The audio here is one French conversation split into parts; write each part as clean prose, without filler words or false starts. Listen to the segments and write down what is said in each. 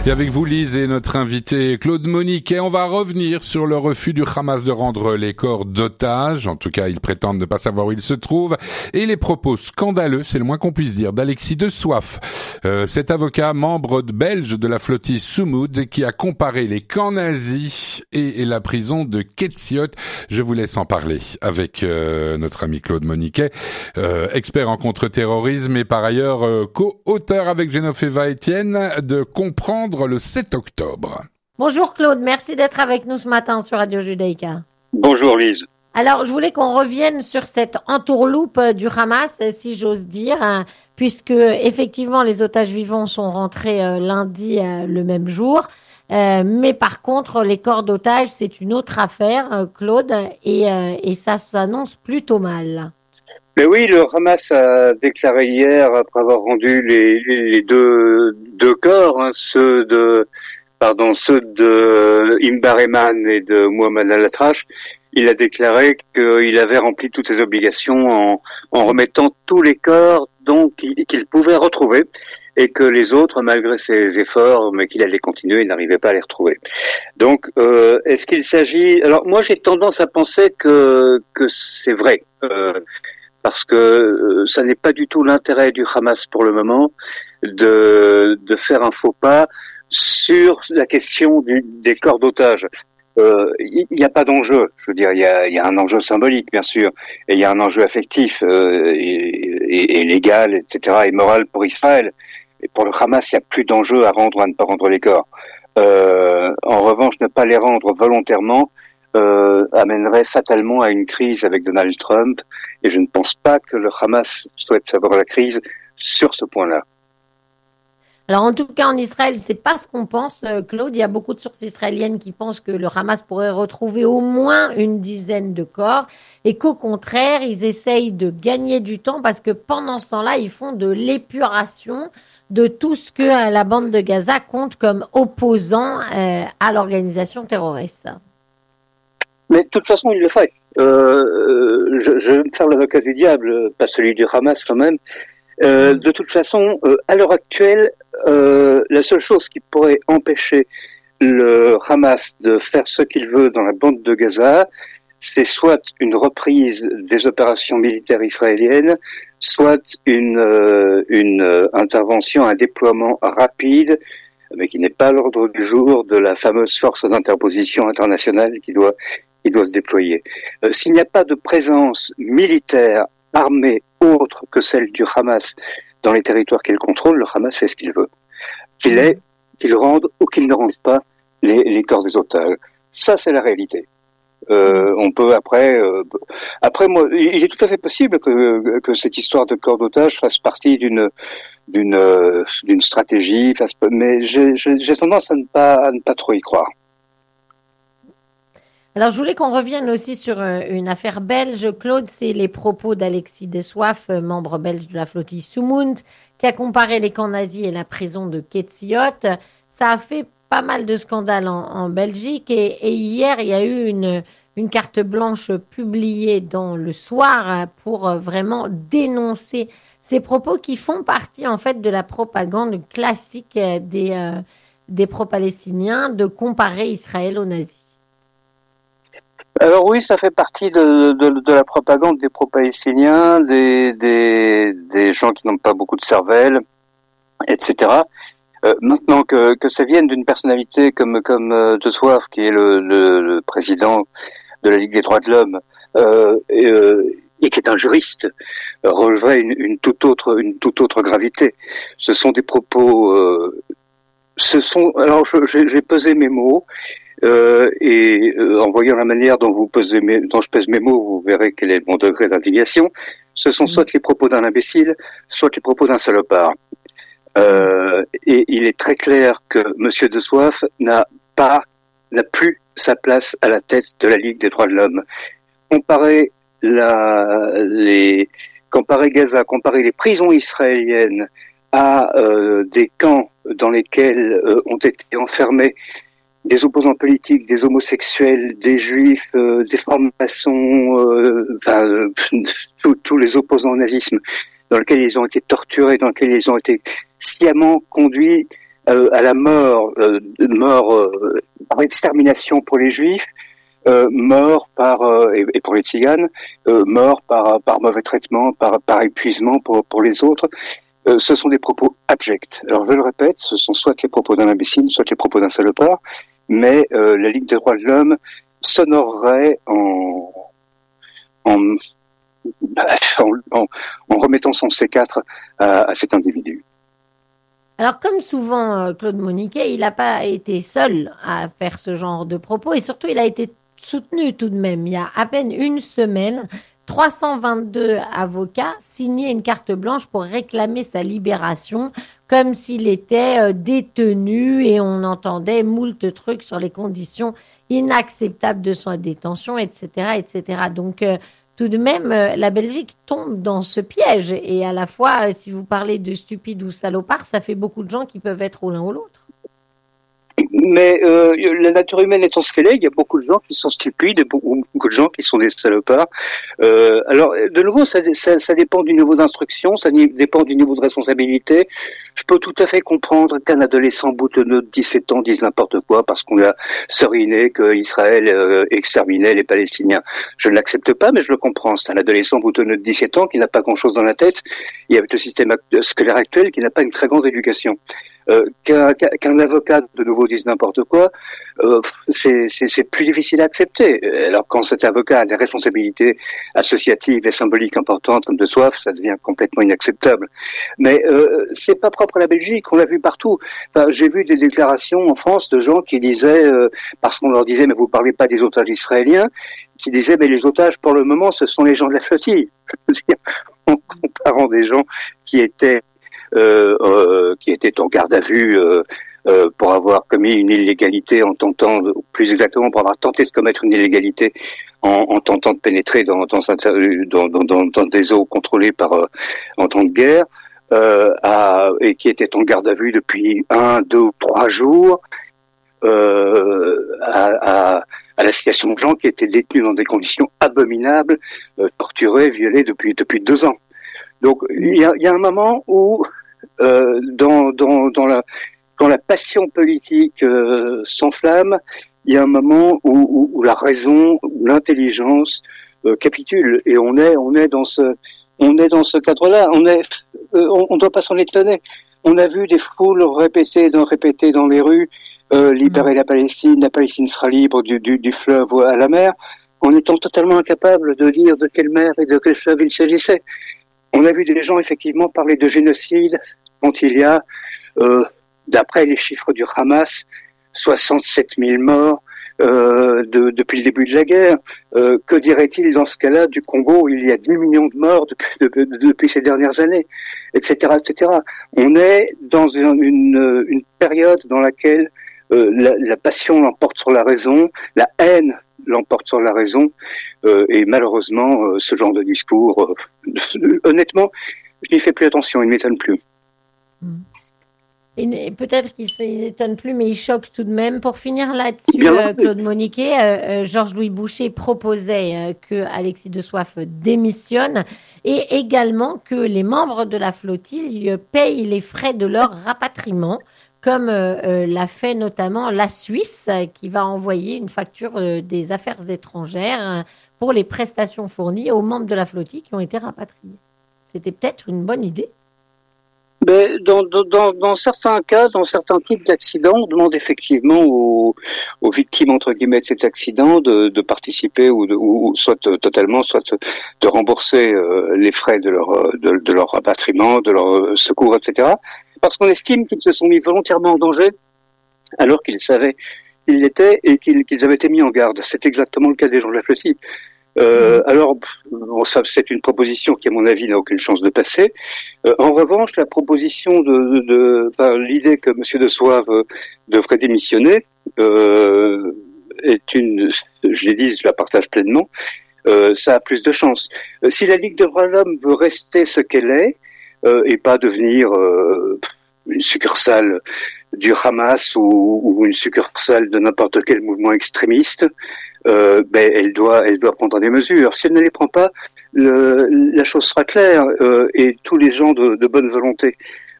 Et avec vous, Lise, et notre invité Claude Moniquet, on va revenir sur le refus du Hamas de rendre les corps d'otages. En tout cas, ils prétendent ne pas savoir où ils se trouvent. Et les propos scandaleux, c'est le moins qu'on puisse dire, d'Alexis de Soif, cet avocat membre belge de la flottille Soumoud, qui a comparé les camps nazis et la prison de Ketziot. Je vous laisse en parler avec notre ami Claude Moniquet, expert en contre-terrorisme et par ailleurs co-auteur avec Genoveva Etienne de Comprendre le 7 octobre. Bonjour Claude, merci d'être avec nous ce matin sur Radio Judaïka. Bonjour Lise. Alors, je voulais qu'on revienne sur cette entourloupe du Hamas, si j'ose dire, puisque effectivement les otages vivants sont rentrés lundi le même jour. Mais par contre, les corps d'otages, c'est une autre affaire, Claude, et ça s'annonce plutôt mal. Mais oui, le Hamas a déclaré hier, après avoir rendu les deux corps, ceux de Imbar Eman et de Mohamed Al-Atrash, il a déclaré qu'il avait rempli toutes ses obligations en remettant tous les corps qu'il pouvait retrouver, et que les autres, malgré ses efforts, mais qu'il allait continuer, il n'arrivait pas à les retrouver. Donc, est-ce qu'il s'agit... Alors, moi, j'ai tendance à penser que c'est vrai, parce que ça n'est pas du tout l'intérêt du Hamas pour le moment de faire un faux pas sur la question des corps d'otages. Il n'y a pas d'enjeu, je veux dire, il y a un enjeu symbolique, bien sûr, et il y a un enjeu affectif et légal, etc., et moral pour Israël. Et pour le Hamas, il n'y a plus d'enjeu à ne pas rendre les corps. En revanche, ne pas les rendre volontairement amènerait fatalement à une crise avec Donald Trump, et je ne pense pas que le Hamas souhaite savoir la crise sur ce point-là. Alors en tout cas en Israël, c'est pas ce qu'on pense, Claude. Il y a beaucoup de sources israéliennes qui pensent que le Hamas pourrait retrouver au moins une dizaine de corps et qu'au contraire, ils essayent de gagner du temps parce que pendant ce temps-là, ils font de l'épuration de tout ce que la bande de Gaza compte comme opposant à l'organisation terroriste. Mais de toute façon, il le fait. Je vais me faire l'avocat du diable, pas celui du Hamas quand même. De toute façon, à l'heure actuelle, la seule chose qui pourrait empêcher le Hamas de faire ce qu'il veut dans la bande de Gaza, c'est soit une reprise des opérations militaires israéliennes, soit une intervention, un déploiement rapide, mais qui n'est pas à l'ordre du jour de la fameuse force d'interposition internationale qui doit se déployer. S'il n'y a pas de présence militaire armée autre que celle du Hamas dans les territoires qu'il contrôle, le Hamas fait ce qu'il veut. Qu'il rende ou qu'il ne rende pas les corps des otages. Ça, c'est la réalité. On peut après moi, il est tout à fait possible que cette histoire de corps d'otages fasse partie d'une stratégie, mais j'ai tendance à ne pas trop y croire. Alors, je voulais qu'on revienne aussi sur une affaire belge. Claude, c'est les propos d'Alexis de Soif, membre belge de la flottille Soumoud, qui a comparé les camps nazis et la prison de Ketziot. Ça a fait pas mal de scandales en Belgique. Et hier, il y a eu une carte blanche publiée dans Le Soir pour vraiment dénoncer ces propos qui font partie, en fait, de la propagande classique des pro-palestiniens de comparer Israël aux nazis. Alors oui, ça fait partie de la propagande des pro-palestiniens, des gens qui n'ont pas beaucoup de cervelle, etc. Maintenant que ça vienne d'une personnalité comme De Soif, qui est le président de la Ligue des droits de l'homme, et qui est un juriste, releverait une toute autre gravité. Ce sont des propos. Alors j'ai pesé mes mots. En voyant la manière dont je pèse mes mots, vous verrez quel est mon degré d'indignation. Ce sont soit les propos d'un imbécile, soit les propos d'un salopard. Et il est très clair que Monsieur De Soif n'a plus sa place à la tête de la Ligue des droits de l'homme. Comparer Gaza, comparer les prisons israéliennes à des camps dans lesquels ont été enfermés des opposants politiques, des homosexuels, des juifs, des francs-maçons, tous les opposants au nazisme, dans lesquels ils ont été torturés, dans lesquels ils ont été sciemment conduits à la mort par extermination pour les Juifs, mort et pour les Tziganes, mort par mauvais traitement, par épuisement pour les autres. Ce sont des propos abjects. Alors je le répète, ce sont soit les propos d'un imbécile, soit les propos d'un salopard, mais la Ligue des droits de l'homme s'honorerait en remettant son C4 à cet individu. Alors, comme souvent, Claude Moniquet, il n'a pas été seul à faire ce genre de propos et surtout, il a été soutenu tout de même. Il y a à peine une semaine, 322 avocats signaient une carte blanche pour réclamer sa libération, comme s'il était détenu et on entendait moult trucs sur les conditions inacceptables de sa détention, etc., etc. Donc, tout de même, la Belgique tombe dans ce piège. Et à la fois, si vous parlez de stupide ou salopard, ça fait beaucoup de gens qui peuvent être ou l'un ou l'autre. Mais la nature humaine étant ce qu'elle est, il y a beaucoup de gens qui sont stupides et beaucoup de gens qui sont des salopards. Alors, de nouveau, ça dépend du niveau d'instruction, ça dépend du niveau de responsabilité. Je peux tout à fait comprendre qu'un adolescent boutonneux de 17 ans dise n'importe quoi parce qu'on a seriné qu'Israël exterminait les Palestiniens. Je ne l'accepte pas, mais je le comprends. C'est un adolescent boutonneux de 17 ans qui n'a pas grand-chose dans la tête et avec le système scolaire actuel qui n'a pas une très grande éducation. Qu'un avocat de nouveau dise n'importe quoi, c'est plus difficile à accepter. Alors quand cet avocat a des responsabilités associatives et symboliques importantes comme de Soif, ça devient complètement inacceptable. Mais c'est pas propre à la Belgique, on l'a vu partout. Enfin, j'ai vu des déclarations en France de gens qui disaient, parce qu'on leur disait mais vous parlez pas des otages israéliens, qui disaient mais les otages pour le moment ce sont les gens de la flottille. En comparant des gens qui étaient en garde à vue pour avoir commis une illégalité en tentant, plus exactement pour avoir tenté de commettre une illégalité en tentant de pénétrer dans des eaux contrôlées par en temps de guerre, et qui était en garde à vue depuis 1, 2 ou 3 jours, à la situation de gens qui étaient détenus dans des conditions abominables, torturés, violés depuis 2 ans. Donc il y a un moment où quand la passion politique s'enflamme, il y a un moment où la raison, où l'intelligence capitule, et on est dans ce cadre-là. On doit pas s'en étonner. On a vu des foules répéter dans les rues, libérer la Palestine sera libre du fleuve à la mer, en étant totalement incapable de dire de quelle mer et de quel fleuve il s'agissait. On a vu des gens effectivement parler de génocide quand il y a, d'après les chiffres du Hamas, 67 000 morts depuis le début de la guerre. Que dirait-il dans ce cas-là du Congo où il y a 10 millions de morts depuis ces dernières années, etc., etc. On est dans une période dans laquelle la passion l'emporte sur la raison, la haine l'emporte sur la raison, et malheureusement, ce genre de discours, honnêtement, je n'y fais plus attention, il ne m'étonne plus. Et peut-être qu'il ne s'étonne plus, mais il choque tout de même. Pour finir là-dessus, Claude Moniquet, Georges-Louis Boucher proposait que Alexis de Soif démissionne et également que les membres de la flottille payent les frais de leur rapatriement, comme l'a fait notamment la Suisse, qui va envoyer une facture des affaires étrangères pour les prestations fournies aux membres de la flottille qui ont été rapatriés. C'était peut-être une bonne idée. Mais dans certains cas, dans certains types d'accidents, on demande effectivement aux victimes entre guillemets de cet accident de participer ou soit totalement, soit de rembourser les frais de leur rapatriement, de leur secours, etc. Parce qu'on estime qu'ils se sont mis volontairement en danger alors qu'ils savaient qu'ils l'étaient et qu'ils avaient été mis en garde. C'est exactement le cas des gens de la flottille. Alors, bon, ça, c'est une proposition qui, à mon avis, n'a aucune chance de passer. En revanche, la proposition l'idée que M. de Soif devrait démissionner est je l'ai dit, je la partage pleinement. Ça a plus de chance. Si la Ligue des droits de l'homme veut rester ce qu'elle est et pas devenir une succursale du Hamas ou une succursale de n'importe quel mouvement extrémiste, elle doit prendre des mesures. Si elle ne les prend pas, la chose sera claire et tous les gens de bonne volonté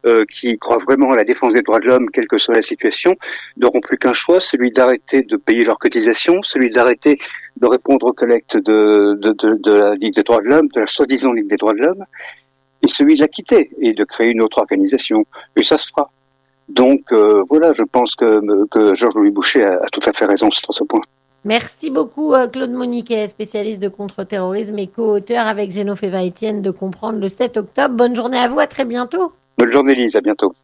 qui croient vraiment à la défense des droits de l'homme, quelle que soit la situation, n'auront plus qu'un choix, celui d'arrêter de payer leurs cotisations, celui d'arrêter de répondre aux collectes de la Ligue des droits de l'homme, de la soi-disant Ligue des droits de l'homme, et celui de la quitter et de créer une autre organisation. Et ça se fera. Donc voilà, je pense que Georges-Louis Boucher a tout à fait raison sur ce point. Merci beaucoup Claude Moniquet, spécialiste de contre-terrorisme et co-auteur avec Génoféva Etienne de Comprendre le 7 octobre. Bonne journée à vous, à très bientôt. Bonne journée Lise, à bientôt.